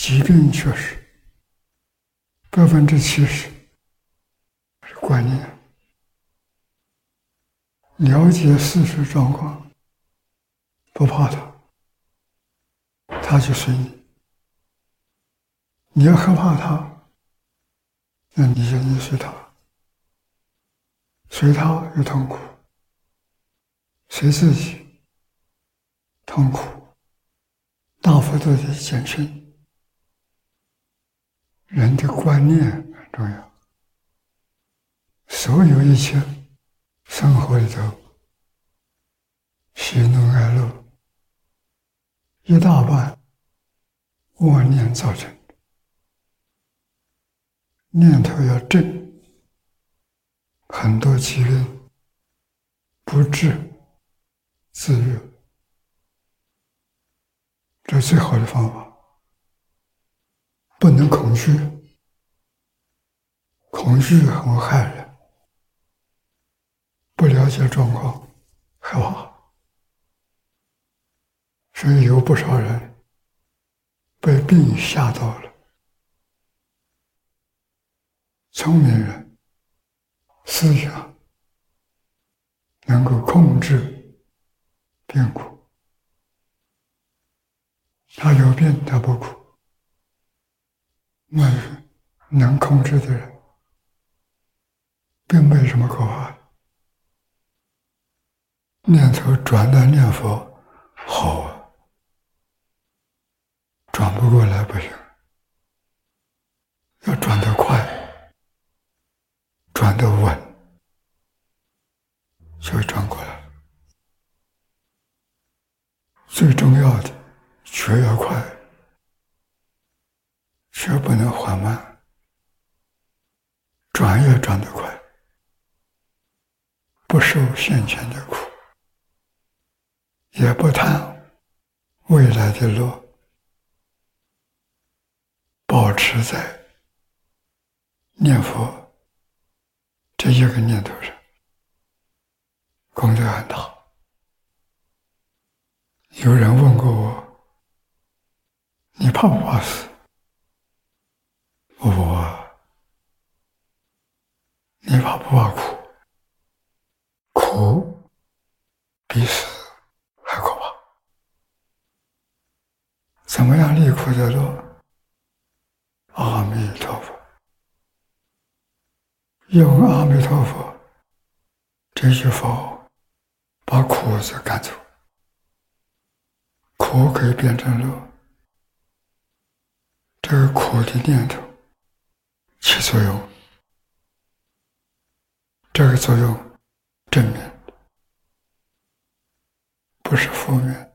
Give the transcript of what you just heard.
疾病确实70%是观念。了解事实状况，不怕他就随你。你要害怕他，那你就随他，随他有痛苦，随自己痛苦大幅度的减轻。人的观念很重要，所有一切生活里头喜怒哀乐一大半妄念造成的。念头要正，很多疾病不治自愈，这是最好的方法。不能恐惧，恐惧很害人，不了解状况害怕。所以有不少人被病吓到了。聪明人思想能够控制病苦，他有病他不苦。能控制的人并没什么可怕的。念头转到念佛好啊，转不过来不行，要转得快，转得稳，就会转过来了。最重要的，学要快，学不能缓慢，转也转得快，不受现前的苦，也不贪未来的乐，保持在念佛这一个念头上，功德很大。有人问过我，你怕不怕死？你怕不怕苦？苦比死还可怕。怎么样离苦得乐？阿弥陀佛。用阿弥陀佛这句佛把苦字赶走，苦可以变成乐。这个苦的念头起作用，这个作用正面，不是负面。